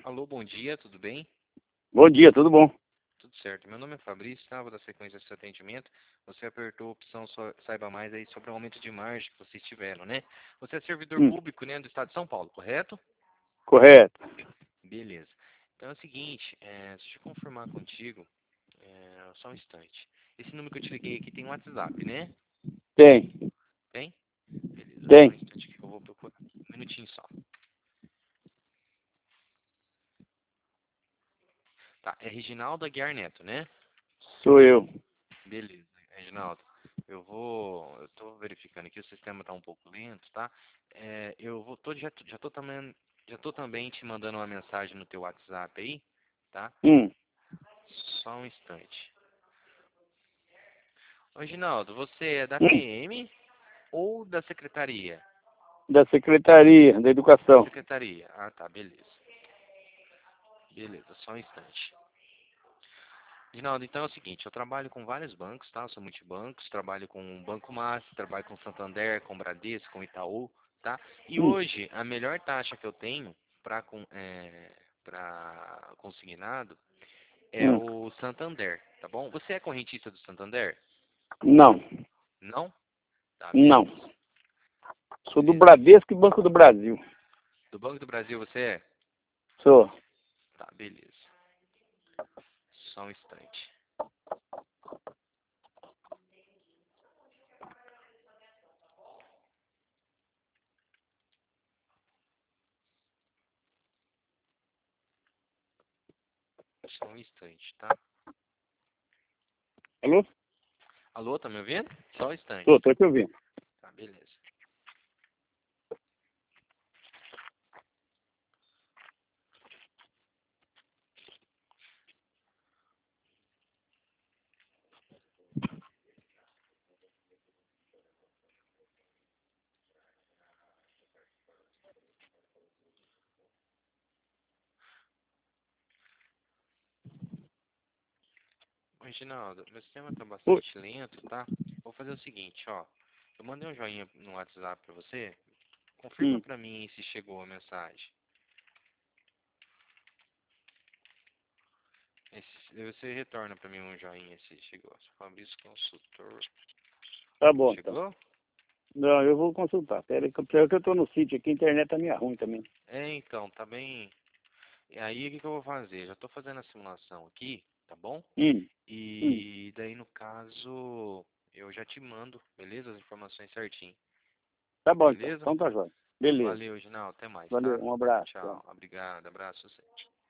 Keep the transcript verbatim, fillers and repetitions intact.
Alô, bom dia, tudo bem? Bom dia, tudo bom? Tudo certo. Meu nome é Fabrício, tá? Vou dar sequência ao seu atendimento. Você apertou a opção só- saiba mais aí sobre o aumento de margem que vocês tiveram, né? Você é servidor Hum, público, né, do estado de São Paulo, correto? correto. Beleza. Então é o seguinte, é, deixa eu confirmar contigo, é, só um instante. Esse número que eu te liguei aqui tem um WhatsApp, né? Tem, Tem? Beleza, só um tem. instante que eu vou procurar. Um minutinho só. Tá, é Reginaldo Aguiar Neto, né? Sou eu. Beleza, Reginaldo. Eu vou. Eu tô verificando aqui, o sistema tá um pouco lento, tá? É, eu vou. Tô, já, já, tô também, já tô também te mandando uma mensagem no teu WhatsApp aí, tá? Hum, Só um instante. Ô, Reginaldo, você é da hum. P M ou da secretaria? Da Secretaria da Da Educação. secretaria. Ah, tá, beleza. Beleza, só um instante. Reginaldo, então é o seguinte, eu trabalho com vários bancos, tá? Eu sou multibancos, trabalho com o Banco Master, trabalho com Santander, com Bradesco, com Itaú, tá? E Hum, hoje, a melhor taxa que eu tenho para é, para consignado é hum. o Santander, tá bom? Você é correntista do Santander? Não, Não? Tá, não. beleza. Sou do Beleza. Bradesco e Banco do Brasil. Do Banco do Brasil você é? Sou. Tá, beleza. Só um instante. Só um instante, tá? Alô? Alô, tá me ouvindo? Só um Tô, instante. tô te ouvindo. Tá, beleza. Reginaldo, meu sistema tá Oi. bastante lento, tá? Vou fazer o seguinte, ó. Eu mandei um joinha no WhatsApp pra você. Confirma Hum. pra mim se chegou a mensagem. Esse- você retorna pra mim um joinha se chegou. Fabrício Consultor. Tá bom, então. Chegou? Não, eu vou consultar. Pera aí, que eu que eu tô no sítio aqui, a internet tá meio ruim também. É, então, tá bem. E aí, o que que eu vou fazer? Já tô fazendo a simulação aqui, tá bom? Hum, hum. E daí, no caso, eu já te mando, beleza? As informações certinho. Tá bom, então. Beleza? Então tá jóia. Beleza. Valeu, Reginaldo. Até mais, Valeu, tá? um abraço. Tchau. Tchau. Obrigado. Abraço. Você.